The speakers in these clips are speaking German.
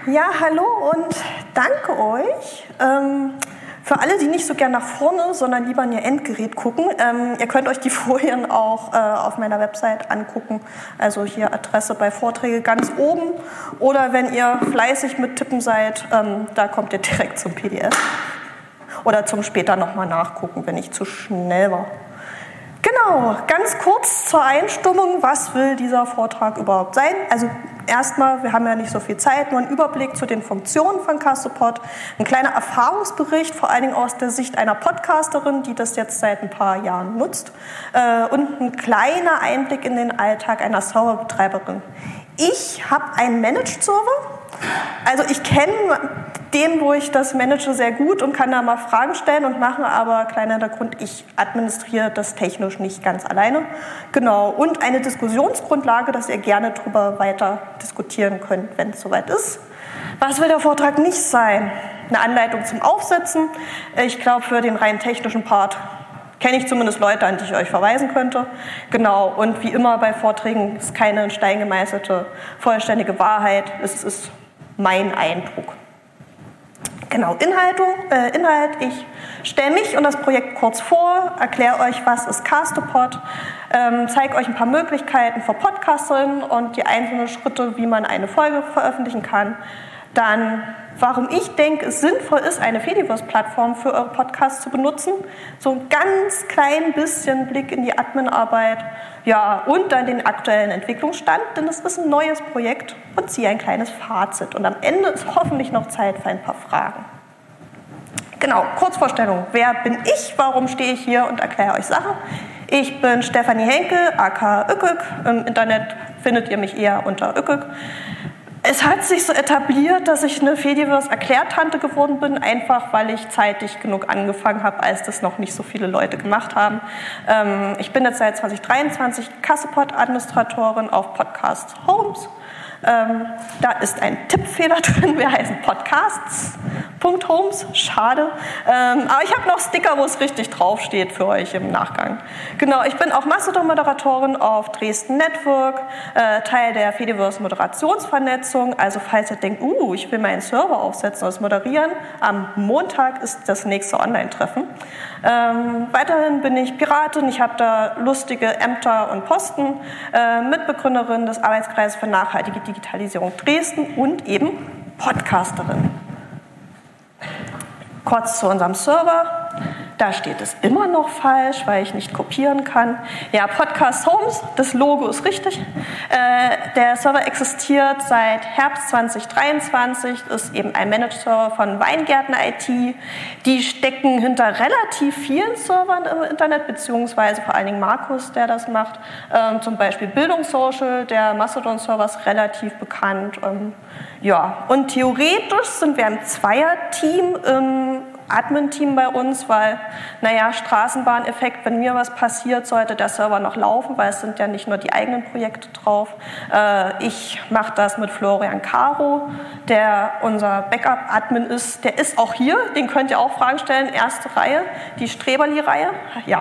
Ja, hallo und danke euch. Für alle, die nicht so gern nach vorne, sondern lieber in ihr Endgerät gucken, ihr könnt euch die Folien auch auf meiner Website angucken. Also hier Adresse bei Vorträge ganz oben. Oder wenn ihr fleißig mit Tippen seid, da kommt ihr direkt zum PDF. Oder zum später nochmal nachgucken, wenn ich zu schnell war. Genau, ganz kurz zur Einstimmung, was will dieser Vortrag überhaupt sein? Also erstmal, wir haben ja nicht so viel Zeit, nur ein Überblick zu den Funktionen von Castopod, ein kleiner Erfahrungsbericht, vor allen Dingen aus der Sicht einer Podcasterin, die das jetzt seit ein paar Jahren nutzt, und ein kleiner Einblick in den Alltag einer Serverbetreiberin. Ich habe einen Managed Server, also ich kenne den, wo ich das manage, sehr gut und kann da mal Fragen stellen und mache, aber kleiner Hintergrund, ich administriere das technisch nicht ganz alleine. Genau, und eine Diskussionsgrundlage, dass ihr gerne darüber weiter diskutieren könnt, wenn es soweit ist. Was will der Vortrag nicht sein? Eine Anleitung zum Aufsetzen. Ich glaube, für den rein technischen Part kenne ich zumindest Leute, an die ich euch verweisen könnte. Genau, und wie immer bei Vorträgen ist keine in Stein gemeißelte, vollständige Wahrheit. Es ist mein Eindruck. Genau, Inhalt, ich stelle mich und das Projekt kurz vor, erkläre euch, was ist Castopod, zeige euch ein paar Möglichkeiten für Podcasterinnen und die einzelnen Schritte, wie man eine Folge veröffentlichen kann. Dann, warum ich denke, es sinnvoll ist, eine Fediverse-Plattform für eure Podcasts zu benutzen. So ein ganz klein bisschen Blick in die Adminarbeit. Ja, und dann den aktuellen Entwicklungsstand, denn es ist ein neues Projekt und ziehe ein kleines Fazit. Und am Ende ist hoffentlich noch Zeit für ein paar Fragen. Genau, Kurzvorstellung. Wer bin ich? Warum stehe ich hier und erkläre euch Sachen? Ich bin Stefanie Henkel, aka Ökök. Im Internet findet ihr mich eher unter Ökök. Es hat sich so etabliert, dass ich eine Fediverse-Erklärtante geworden bin, einfach weil ich zeitig genug angefangen habe, als das noch nicht so viele Leute gemacht haben. Ich bin jetzt seit 2023 Castopod-Administratorin auf Podcast Homes. Da ist ein Tippfehler drin, wir heißen Podcasts.homes, schade. Aber ich habe noch Sticker, wo es richtig draufsteht für euch im Nachgang. Genau, ich bin auch Mastodon-Moderatorin auf Dresden Network, Teil der Fediverse-Moderationsvernetzung. Also falls ihr denkt, ich will meinen Server aufsetzen und das moderieren, am Montag ist das nächste Online-Treffen. Weiterhin bin ich Piratin, ich habe da lustige Ämter und Posten, Mitbegründerin des Arbeitskreises für nachhaltige Digitalisierung Dresden und eben Podcasterin. Kurz zu unserem Server. Da steht es immer noch falsch, weil ich nicht kopieren kann. Ja, Podcast Homes, das Logo ist richtig. Der Server existiert seit Herbst 2023, ist eben ein Managed-Server von Weingärtner IT. Die stecken hinter relativ vielen Servern im Internet, beziehungsweise vor allen Dingen Markus, der das macht. Zum Beispiel Bildungssocial, der Mastodon-Server ist relativ bekannt. Ja, und theoretisch sind wir ein Zweierteam im Admin-Team bei uns, weil, Straßenbahneffekt, wenn mir was passiert, sollte der Server noch laufen, weil es sind ja nicht nur die eigenen Projekte drauf. Ich mache das mit Florian Caro, der unser Backup-Admin ist. Der ist auch hier, den könnt ihr auch Fragen stellen. Erste Reihe, die Streberli-Reihe. Ja.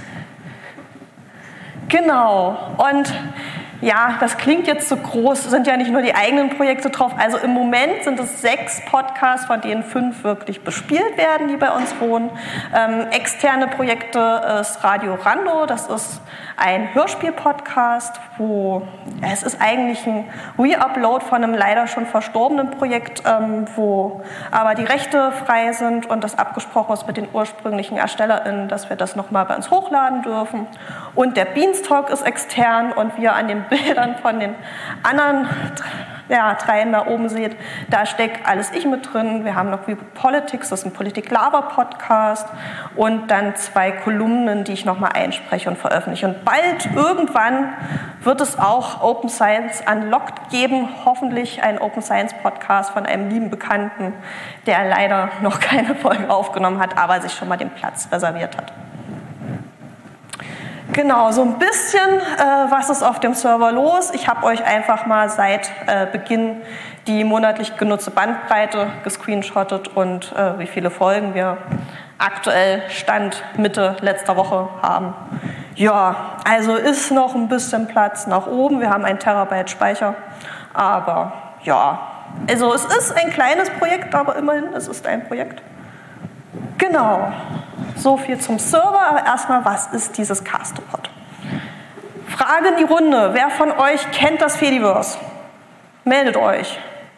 Genau. Und ja, das klingt jetzt so groß, sind ja nicht nur die eigenen Projekte drauf. Also im Moment sind es 6 Podcasts, von denen 5 wirklich bespielt werden, die bei uns wohnen. Externe Projekte ist Radio Rando, das ist ein Hörspiel-Podcast, wo es ist eigentlich ein Re-Upload von einem leider schon verstorbenen Projekt, wo aber die Rechte frei sind und das abgesprochen ist mit den ursprünglichen ErstellerInnen, dass wir das nochmal bei uns hochladen dürfen. Und der Beanstalk ist extern und wir an den Bildern von den anderen dreien da oben seht, da steckt alles ich mit drin. Wir haben noch Reboot Politics, das ist ein Politik-Lava-Podcast und dann 2 Kolumnen, die ich nochmal einspreche und veröffentliche. Und bald, irgendwann, wird es auch Open Science Unlocked geben, hoffentlich ein Open Science Podcast von einem lieben Bekannten, der leider noch keine Folge aufgenommen hat, aber sich schon mal den Platz reserviert hat. Genau, so ein bisschen, was ist auf dem Server los? Ich habe euch einfach mal seit Beginn die monatlich genutzte Bandbreite gescreenshottet und wie viele Folgen wir aktuell Stand Mitte letzter Woche haben. Ja, also ist noch ein bisschen Platz nach oben. Wir haben 1 Terabyte Speicher, aber ja, also es ist ein kleines Projekt, aber immerhin, es ist ein Projekt. Genau, so viel zum Server, aber erstmal, was ist dieses Castopod? Frage in die Runde, wer von euch kennt das Fediverse? Meldet euch.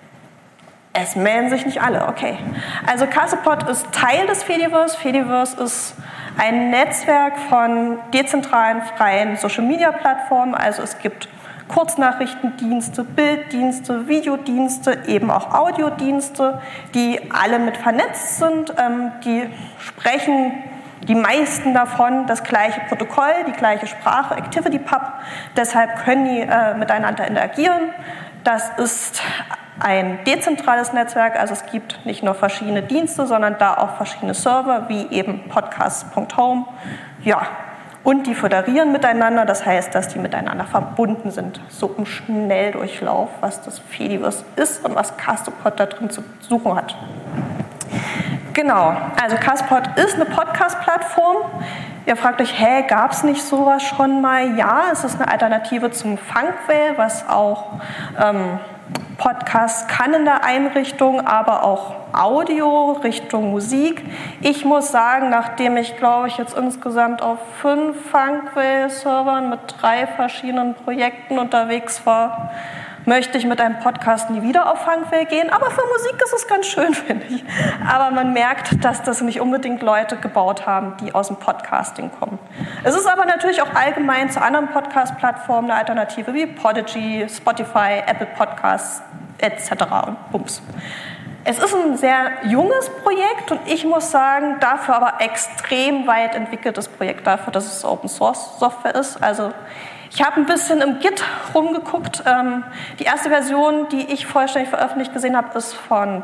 Es melden sich nicht alle, okay. Also Castopod ist Teil des Fediverse. Fediverse ist ein Netzwerk von dezentralen, freien Social-Media-Plattformen. Also es gibt Kurznachrichtendienste, Bilddienste, Videodienste, eben auch Audiodienste, die alle mit vernetzt sind. Die sprechen, die meisten davon, das gleiche Protokoll, die gleiche Sprache, ActivityPub. Deshalb können die miteinander interagieren. Das ist ein dezentrales Netzwerk, also es gibt nicht nur verschiedene Dienste, sondern da auch verschiedene Server, wie eben podcasts.home. Ja, und die föderieren miteinander, das heißt, dass die miteinander verbunden sind. So im Schnelldurchlauf, was das Fediverse ist und was Castopod da drin zu suchen hat. Genau, also Castopod ist eine Podcast-Plattform. Ihr fragt euch, gab es nicht sowas schon mal? Ja, es ist eine Alternative zum Funkwell, was auch Podcast kann in der Einrichtung, aber auch Audio Richtung Musik. Ich muss sagen, nachdem ich, glaube ich, jetzt insgesamt auf 5 Funkwell-Servern mit 3 verschiedenen Projekten unterwegs war, möchte ich mit einem Podcast nie wieder auf Funkwell gehen. Aber für Musik ist es ganz schön, finde ich. Aber man merkt, dass das nicht unbedingt Leute gebaut haben, die aus dem Podcasting kommen. Es ist aber natürlich auch allgemein zu anderen Podcast-Plattformen eine Alternative wie Podigy, Spotify, Apple Podcasts etc. und Bums. Es ist ein sehr junges Projekt und ich muss sagen, dafür aber extrem weit entwickeltes Projekt, dafür, dass es Open Source Software ist. Also ich habe ein bisschen im Git rumgeguckt. Die erste Version, die ich vollständig veröffentlicht gesehen habe, ist von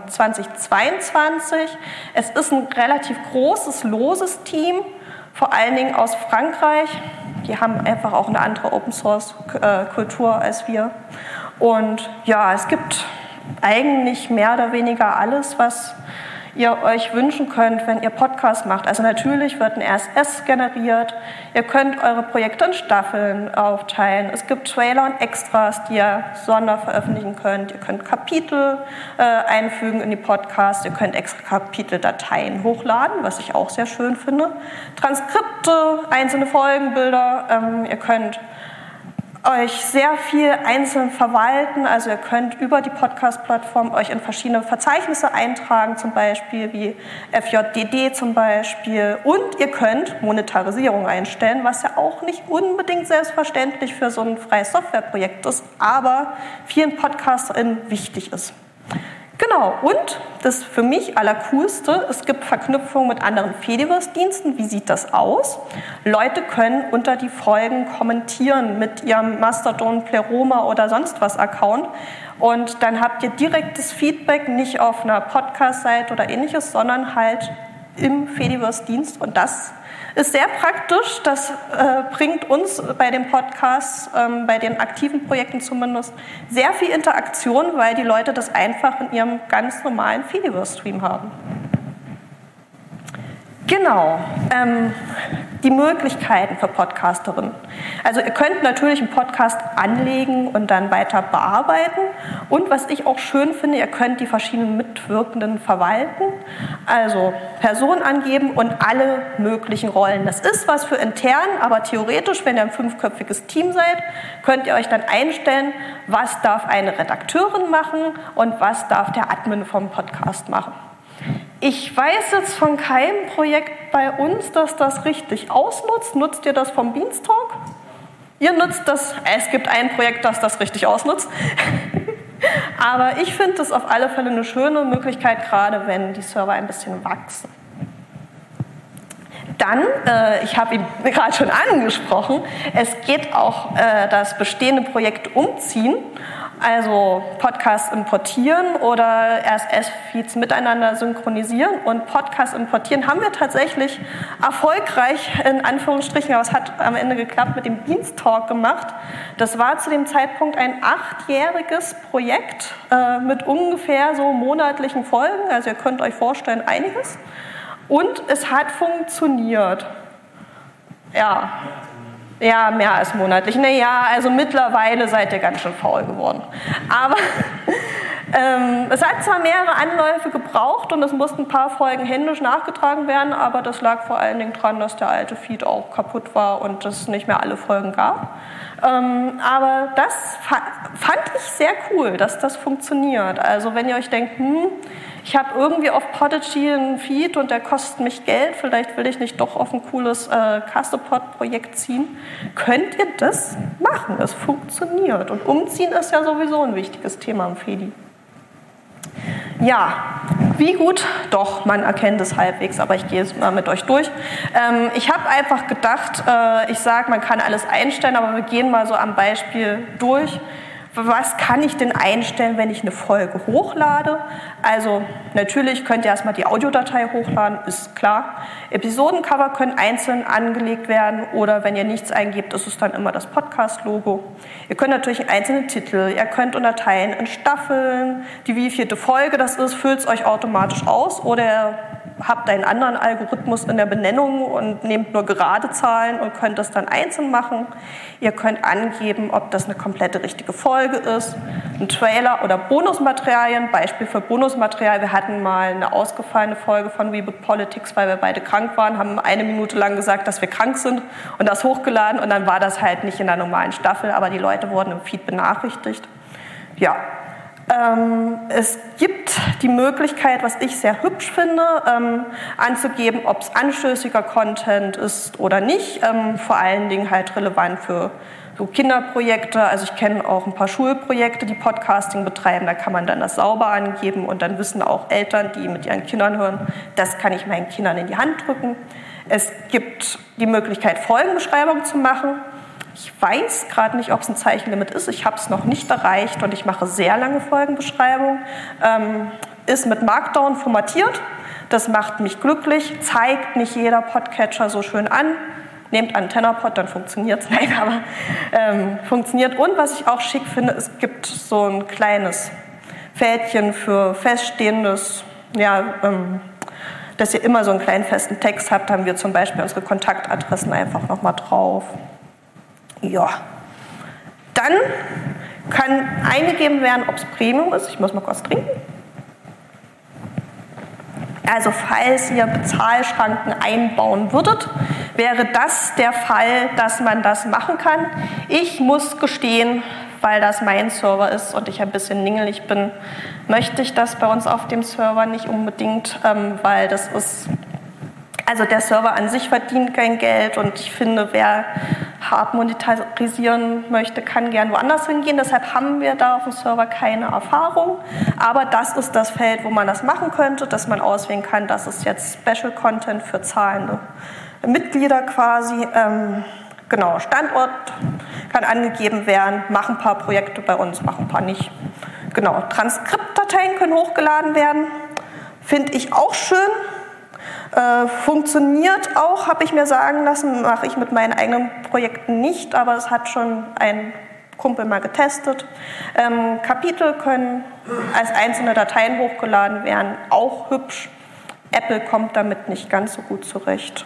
2022. Es ist ein relativ großes, loses Team, vor allen Dingen aus Frankreich. Die haben einfach auch eine andere Open-Source-Kultur als wir. Und ja, es gibt eigentlich mehr oder weniger alles, was ihr euch wünschen könnt, wenn ihr Podcast macht. Also natürlich wird ein RSS generiert, ihr könnt eure Projekte in Staffeln aufteilen, es gibt Trailer und Extras, die ihr sonderveröffentlichen könnt, ihr könnt Kapitel einfügen in die Podcasts, ihr könnt extra Kapiteldateien hochladen, was ich auch sehr schön finde, Transkripte, einzelne Folgenbilder, ihr könnt euch sehr viel einzeln verwalten, also ihr könnt über die Podcast-Plattform euch in verschiedene Verzeichnisse eintragen, zum Beispiel wie FJDD zum Beispiel, und ihr könnt Monetarisierung einstellen, was ja auch nicht unbedingt selbstverständlich für so ein freies Softwareprojekt ist, aber vielen PodcasterInnen wichtig ist. Genau, und das für mich Allercoolste, es gibt Verknüpfungen mit anderen Fediverse-Diensten. Wie sieht das aus? Leute können unter die Folgen kommentieren mit ihrem Mastodon, Pleroma oder sonst was Account. Und dann habt ihr direktes Feedback, nicht auf einer Podcast-Seite oder ähnliches, sondern halt im Fediverse-Dienst. Und das ist sehr praktisch, das bringt uns bei den Podcasts, bei den aktiven Projekten zumindest, sehr viel Interaktion, weil die Leute das einfach in ihrem ganz normalen Fediverse-Stream haben. Genau, die Möglichkeiten für Podcasterinnen. Also ihr könnt natürlich einen Podcast anlegen und dann weiter bearbeiten. Und was ich auch schön finde, ihr könnt die verschiedenen Mitwirkenden verwalten, also Personen angeben und alle möglichen Rollen. Das ist was für intern, aber theoretisch, wenn ihr ein 5-köpfiges Team seid, könnt ihr euch dann einstellen, was darf eine Redakteurin machen und was darf der Admin vom Podcast machen. Ich weiß jetzt von keinem Projekt bei uns, dass das richtig ausnutzt. Nutzt ihr das vom Beanstalk? Ihr nutzt das, es gibt ein Projekt, das das richtig ausnutzt. Aber ich finde das auf alle Fälle eine schöne Möglichkeit, gerade wenn die Server ein bisschen wachsen. Dann, ich habe ihn gerade schon angesprochen, es geht auch das bestehende Projekt umziehen. Also Podcasts importieren oder RSS-Feeds miteinander synchronisieren. Und Podcasts importieren haben wir tatsächlich erfolgreich, in Anführungsstrichen, aber es hat am Ende geklappt, mit dem Beanstalk gemacht. Das war zu dem Zeitpunkt ein 8-jähriges Projekt mit ungefähr so monatlichen Folgen. Also ihr könnt euch vorstellen, einiges. Und es hat funktioniert. Ja, mehr als monatlich. Naja, also mittlerweile seid ihr ganz schön faul geworden. Aber Es hat zwar mehrere Anläufe gebraucht und es mussten ein paar Folgen händisch nachgetragen werden, aber das lag vor allen Dingen daran, dass der alte Feed auch kaputt war und es nicht mehr alle Folgen gab. Aber das fand ich sehr cool, dass das funktioniert. Also wenn ihr euch denkt, ich habe irgendwie auf Podigy einen Feed und der kostet mich Geld, vielleicht will ich nicht doch auf ein cooles Castopod-Projekt ziehen, könnt ihr das machen. Es funktioniert. Und Umziehen ist ja sowieso ein wichtiges Thema im Fedi. Ja, wie gut? Doch, man erkennt es halbwegs, aber ich gehe es mal mit euch durch. Ich habe einfach gedacht, ich sage, man kann alles einstellen, aber wir gehen mal so am Beispiel durch. Was kann ich denn einstellen, wenn ich eine Folge hochlade? Also natürlich könnt ihr erstmal die Audiodatei hochladen, ist klar. Episodencover können einzeln angelegt werden oder wenn ihr nichts eingebt, ist es dann immer das Podcast-Logo. Ihr könnt natürlich einzelne Titel, ihr könnt unterteilen in Staffeln, die wievielte Folge das ist, füllt es euch automatisch aus oder ihr habt einen anderen Algorithmus in der Benennung und nehmt nur gerade Zahlen und könnt das dann einzeln machen. Ihr könnt angeben, ob das eine komplette richtige Folge ist, ein Trailer oder Bonusmaterialien. Beispiel für Bonusmaterial, wir hatten mal eine ausgefallene Folge von Reboot Politics, weil wir beide krank waren, haben 1 Minute lang gesagt, dass wir krank sind und das hochgeladen und dann war das halt nicht in der normalen Staffel, aber die Leute wurden im Feed benachrichtigt. Ja. Es gibt die Möglichkeit, was ich sehr hübsch finde, anzugeben, ob es anstößiger Content ist oder nicht. Vor allen Dingen halt relevant für so Kinderprojekte. Also ich kenne auch ein paar Schulprojekte, die Podcasting betreiben. Da kann man dann das sauber angeben und dann wissen auch Eltern, die mit ihren Kindern hören, das kann ich meinen Kindern in die Hand drücken. Es gibt die Möglichkeit, Folgenbeschreibungen zu machen. Ich weiß gerade nicht, ob es ein Zeichenlimit ist. Ich habe es noch nicht erreicht und ich mache sehr lange Folgenbeschreibungen. Ist mit Markdown formatiert. Das macht mich glücklich. Zeigt nicht jeder Podcatcher so schön an. Nehmt AntennaPod, dann funktioniert es. Nein, aber funktioniert. Und was ich auch schick finde, es gibt so ein kleines Fältchen für feststehendes, dass ihr immer so einen kleinen festen Text habt. Da haben wir zum Beispiel unsere Kontaktadressen einfach nochmal drauf. Ja, dann kann eingegeben werden, ob es Premium ist. Ich muss mal kurz trinken. Also falls ihr Bezahlschranken einbauen würdet, wäre das der Fall, dass man das machen kann. Ich muss gestehen, weil das mein Server ist und ich ein bisschen ningelig bin, möchte ich das bei uns auf dem Server nicht unbedingt, weil das ist, also der Server an sich verdient kein Geld und ich finde, wer hart monetarisieren möchte, kann gern woanders hingehen. Deshalb haben wir da auf dem Server keine Erfahrung. Aber das ist das Feld, wo man das machen könnte, dass man auswählen kann, das ist jetzt Special Content für zahlende Mitglieder quasi. Genau, Standort kann angegeben werden, machen ein paar Projekte bei uns, machen ein paar nicht. Genau, Transkriptdateien können hochgeladen werden, finde ich auch schön. Funktioniert auch, habe ich mir sagen lassen, mache ich mit meinen eigenen Projekten nicht, aber es hat schon ein Kumpel mal getestet. Kapitel können als einzelne Dateien hochgeladen werden, auch hübsch. Apple kommt damit nicht ganz so gut zurecht.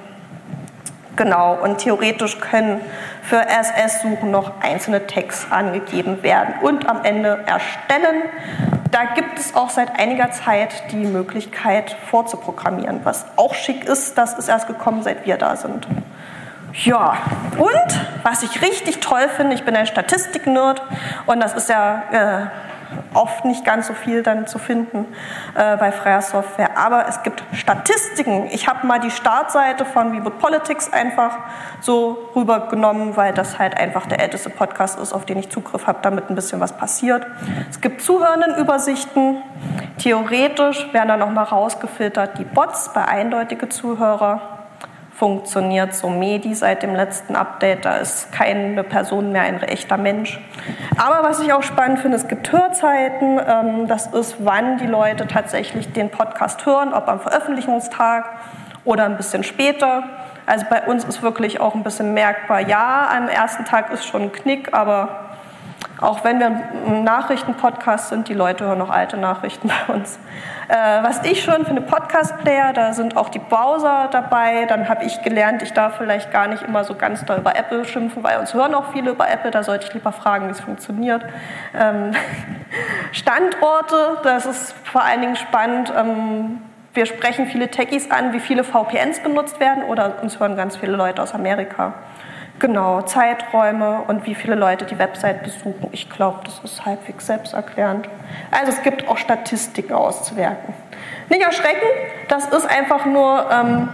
Genau, und theoretisch können für RSS-Suchen noch einzelne Tags angegeben werden und am Ende erstellen. Da gibt es auch seit einiger Zeit die Möglichkeit vorzuprogrammieren, was auch schick ist. Das ist erst gekommen, seit wir da sind. Ja, und was ich richtig toll finde, ich bin ein Statistik-Nerd und das ist ja oft nicht ganz so viel dann zu finden bei freier Software, aber es gibt Statistiken. Ich habe mal die Startseite von Reboot Politics einfach so rübergenommen, weil das halt einfach der älteste Podcast ist, auf den ich Zugriff habe, damit ein bisschen was passiert. Es gibt Zuhörendenübersichten. Theoretisch werden dann nochmal rausgefiltert die Bots bei eindeutige Zuhörer. Funktioniert so Medi seit dem letzten Update, da ist keine Person mehr ein echter Mensch. Aber was ich auch spannend finde, es gibt Hörzeiten, das ist, wann die Leute tatsächlich den Podcast hören, ob am Veröffentlichungstag oder ein bisschen später. Also bei uns ist wirklich auch ein bisschen merkbar, ja, am ersten Tag ist schon ein Knick, aber Auch wenn wir ein Nachrichtenpodcast sind, die Leute hören noch alte Nachrichten bei uns. Was ich schön finde, Podcast-Player, da sind auch die Browser dabei. Dann habe ich gelernt, ich darf vielleicht gar nicht immer so ganz doll über Apple schimpfen, weil uns hören auch viele über Apple, da sollte ich lieber fragen, wie es funktioniert. Standorte, das ist vor allen Dingen spannend. Wir sprechen viele Techies an, wie viele VPNs benutzt werden, oder uns hören ganz viele Leute aus Amerika. Genau, Zeiträume und wie viele Leute die Website besuchen. Ich glaube, das ist halbwegs selbsterklärend. Also es gibt auch Statistiken auszuwerten. Nicht erschrecken, das ist einfach nur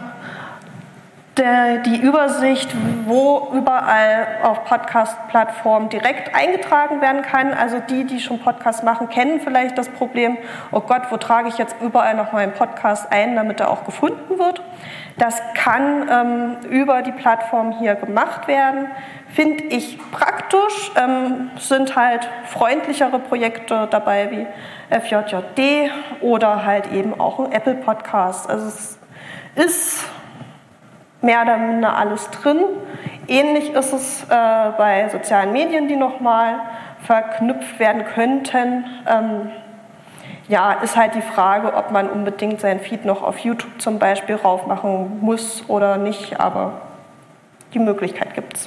die Übersicht, wo überall auf Podcast-Plattformen direkt eingetragen werden kann. Also die schon Podcasts machen, kennen vielleicht das Problem, oh Gott, wo trage ich jetzt überall noch meinen Podcast ein, damit er auch gefunden wird. Das kann über die Plattform hier gemacht werden. Finde ich praktisch, sind halt freundlichere Projekte dabei wie FJJD oder halt eben auch ein Apple Podcast. Also es ist mehr oder minder alles drin. Ähnlich ist es bei sozialen Medien, die nochmal verknüpft werden könnten. Ja, ist halt die Frage, ob man unbedingt seinen Feed noch auf YouTube zum Beispiel raufmachen muss oder nicht, aber die Möglichkeit gibt's.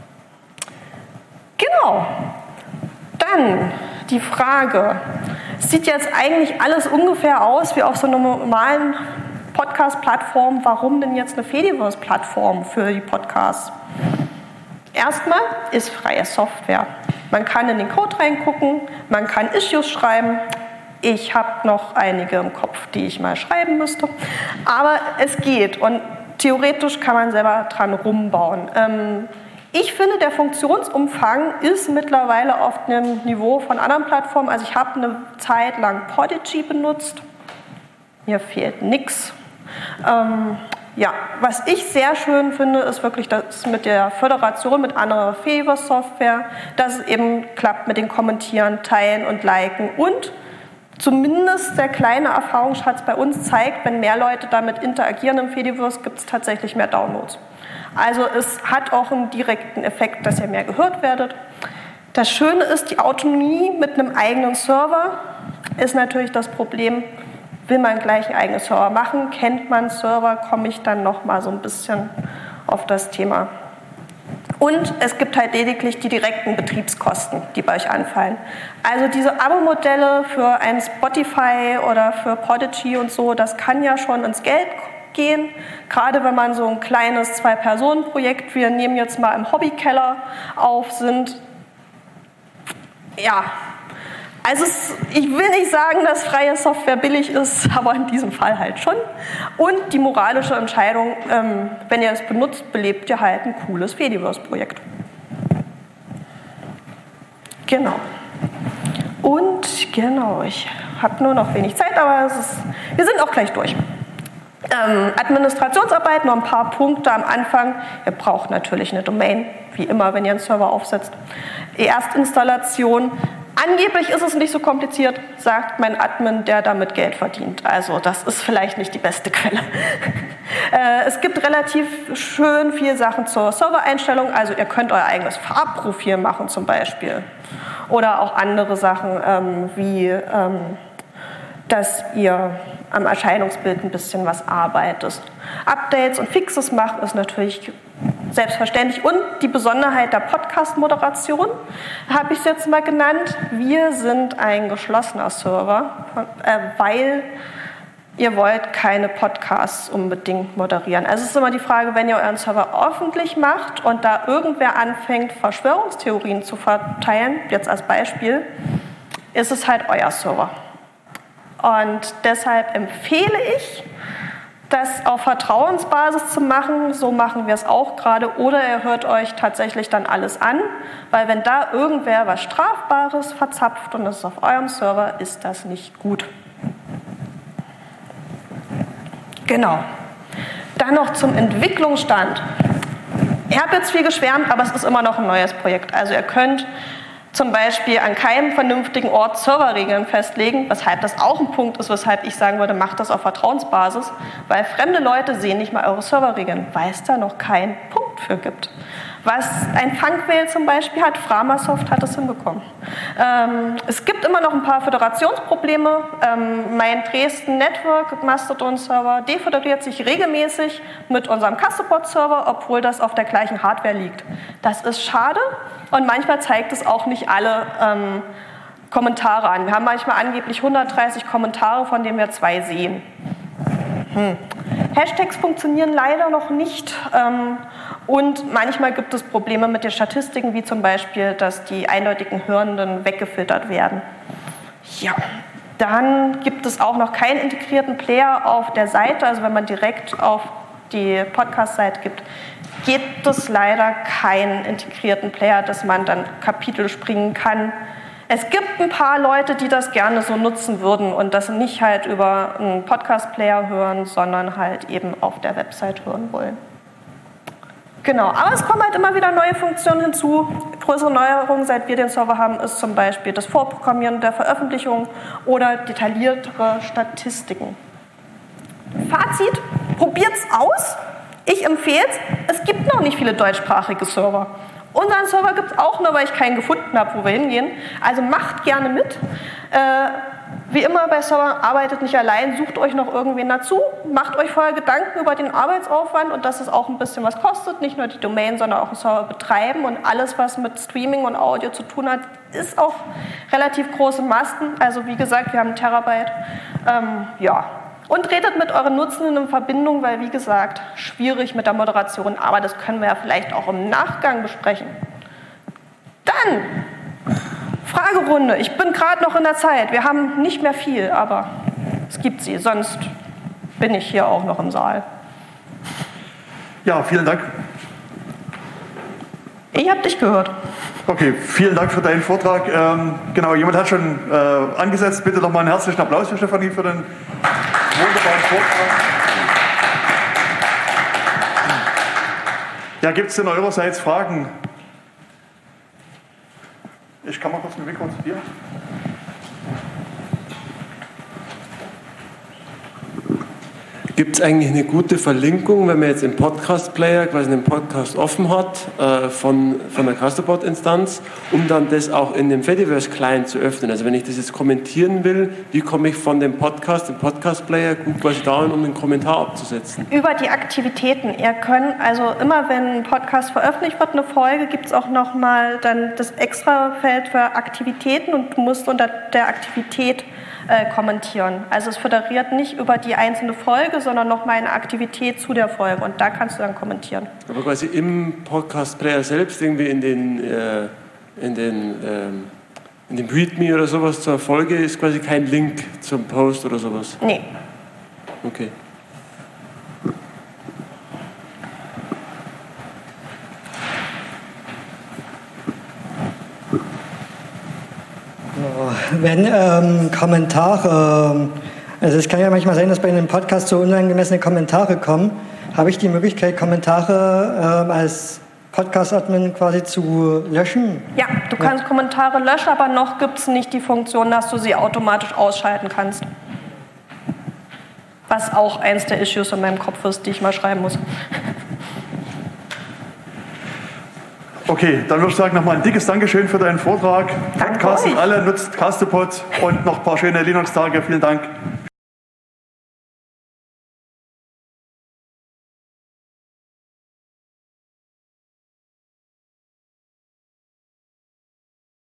Genau. Dann die Frage, sieht jetzt eigentlich alles ungefähr aus wie auf so einer normalen Podcast-Plattform, warum denn jetzt eine Fediverse-Plattform für die Podcasts? Erstmal ist freie Software. Man kann in den Code reingucken, man kann Issues schreiben. Ich habe noch einige im Kopf, die ich mal schreiben müsste. Aber es geht und theoretisch kann man selber dran rumbauen. Ich finde, der Funktionsumfang ist mittlerweile auf einem Niveau von anderen Plattformen. Also ich habe eine Zeit lang Podigy benutzt. Mir fehlt nichts. Ja, was ich sehr schön finde, ist wirklich das mit der Föderation mit anderer Fediverse-Software, dass es eben klappt mit den Kommentieren, Teilen und Liken. Und zumindest der kleine Erfahrungsschatz bei uns zeigt, wenn mehr Leute damit interagieren im Fediverse, gibt es tatsächlich mehr Downloads. Also es hat auch einen direkten Effekt, dass ihr mehr gehört werdet. Das Schöne ist, die Autonomie mit einem eigenen Server ist natürlich das Problem. Will man gleich einen eigenen Server machen, kennt man Server, komme ich dann nochmal so ein bisschen auf das Thema. Und es gibt halt lediglich die direkten Betriebskosten, die bei euch anfallen. Also diese Abo-Modelle für ein Spotify oder für Podigy und so, das kann ja schon ins Geld gehen. Gerade wenn man so ein kleines 2-Personen-Projekt, wir nehmen jetzt mal im Hobbykeller auf, sind. Ja, also ich will nicht sagen, dass freie Software billig ist, aber in diesem Fall halt schon. Und die moralische Entscheidung, wenn ihr es benutzt, belebt ihr halt ein cooles Fediverse-Projekt. Genau. Und genau, ich habe nur noch wenig Zeit, aber wir sind auch gleich durch. Administrationsarbeit, noch ein paar Punkte am Anfang. Ihr braucht natürlich eine Domain, wie immer, wenn ihr einen Server aufsetzt. Erstinstallation. Angeblich ist es nicht so kompliziert, sagt mein Admin, der damit Geld verdient. Also das ist vielleicht nicht die beste Quelle. Es gibt relativ schön viele Sachen zur Servereinstellung. Also ihr könnt euer eigenes Farbprofil machen zum Beispiel. Oder auch andere Sachen wie, dass ihr am Erscheinungsbild ein bisschen was arbeitet. Updates und Fixes machen ist natürlich selbstverständlich. Und die Besonderheit der Podcast-Moderation habe ich es jetzt mal genannt. Wir sind ein geschlossener Server, weil ihr wollt keine Podcasts unbedingt moderieren. Also es ist immer die Frage, wenn ihr euren Server öffentlich macht und da irgendwer anfängt, Verschwörungstheorien zu verteilen, jetzt als Beispiel, ist es halt euer Server. Und deshalb empfehle ich, das auf Vertrauensbasis zu machen. So machen wir es auch gerade. Oder ihr hört euch tatsächlich dann alles an, weil wenn da irgendwer was Strafbares verzapft und es ist auf eurem Server, ist das nicht gut. Genau. Dann noch zum Entwicklungsstand. Ich habe jetzt viel geschwärmt, aber es ist immer noch ein neues Projekt. Also ihr könnt zum Beispiel an keinem vernünftigen Ort Serverregeln festlegen, weshalb das auch ein Punkt ist, weshalb ich sagen würde, macht das auf Vertrauensbasis, weil fremde Leute sehen nicht mal eure Serverregeln, weil es da noch keinen Punkt für gibt. Was ein Funkwhale zum Beispiel hat, Framasoft hat es hinbekommen. Es gibt immer noch ein paar Föderationsprobleme. Mein Dresden Network Mastodon-Server deföderiert sich regelmäßig mit unserem Castopod-Server, obwohl das auf der gleichen Hardware liegt. Das ist schade und manchmal zeigt es auch nicht alle Kommentare an. Wir haben manchmal angeblich 130 Kommentare, von denen wir 2 sehen. Hashtags funktionieren leider noch nicht und manchmal gibt es Probleme mit den Statistiken, wie zum Beispiel, dass die eindeutigen Hörenden weggefiltert werden. Ja, dann gibt es auch noch keinen integrierten Player auf der Seite, also wenn man direkt auf die Podcast-Seite gibt es leider keinen integrierten Player, dass man dann Kapitel springen kann. Es gibt ein paar Leute, die das gerne so nutzen würden und das nicht halt über einen Podcast-Player hören, sondern halt eben auf der Website hören wollen. Genau, aber es kommen halt immer wieder neue Funktionen hinzu. Größere Neuerungen, seit wir den Server haben, ist zum Beispiel das Vorprogrammieren der Veröffentlichung oder detailliertere Statistiken. Fazit, probiert's aus. Ich empfehle es. Es gibt noch nicht viele deutschsprachige Server. Unseren Server gibt es auch nur, weil ich keinen gefunden habe, wo wir hingehen. Also macht gerne mit. Wie immer bei Servern, arbeitet nicht allein, sucht euch noch irgendwen dazu, macht euch vorher Gedanken über den Arbeitsaufwand und dass es auch ein bisschen was kostet, nicht nur die Domain, sondern auch den Server betreiben und alles, was mit Streaming und Audio zu tun hat, ist auf relativ große Masten. Also wie gesagt, wir haben 1 Terabyte. Ja. Und tretet mit euren Nutzenden in Verbindung, weil, wie gesagt, schwierig mit der Moderation, aber das können wir ja vielleicht auch im Nachgang besprechen. Dann, Fragerunde. Ich bin gerade noch in der Zeit. Wir haben nicht mehr viel, aber es gibt sie. Sonst bin ich hier auch noch im Saal. Ja, vielen Dank. Ich habe dich gehört. Okay, vielen Dank für deinen Vortrag. Genau, jemand hat schon angesetzt. Bitte doch mal einen herzlichen Applaus für Stefanie für den wunderbaren Vortrag. Ja, gibt es denn eurerseits Fragen? Ich kann mal kurz ein Mikro zu dir. Gibt es eigentlich eine gute Verlinkung, wenn man jetzt im Podcast-Player quasi einen Podcast offen hat von der Castopod-Instanz, um dann das auch in dem Fediverse-Client zu öffnen? Also wenn ich das jetzt kommentieren will, wie komme ich von dem Podcast, dem Podcast-Player, gut quasi dahin, um den Kommentar abzusetzen? Über die Aktivitäten. Ihr könnt, also immer wenn ein Podcast veröffentlicht wird, eine Folge, gibt es auch nochmal dann das Extrafeld für Aktivitäten und du musst unter der Aktivität kommentieren. Also es föderiert nicht über die einzelne Folge, sondern nochmal eine Aktivität zu der Folge und da kannst du dann kommentieren. Aber quasi im Podcast-Player selbst, irgendwie in dem README oder sowas zur Folge ist quasi kein Link zum Post oder sowas? Nee. Okay. Wenn Kommentare, also es kann ja manchmal sein, dass bei einem Podcast so unangemessene Kommentare kommen, habe ich die Möglichkeit, Kommentare als Podcast-Admin quasi zu löschen? Ja, du kannst Kommentare löschen, aber noch gibt es nicht die Funktion, dass du sie automatisch ausschalten kannst. Was auch eins der Issues in meinem Kopf ist, die ich mal schreiben muss. Okay, dann würde ich sagen, nochmal ein dickes Dankeschön für deinen Vortrag. Podcasten alle, nutzt Castopod und noch ein paar schöne Linux-Tage. Vielen Dank.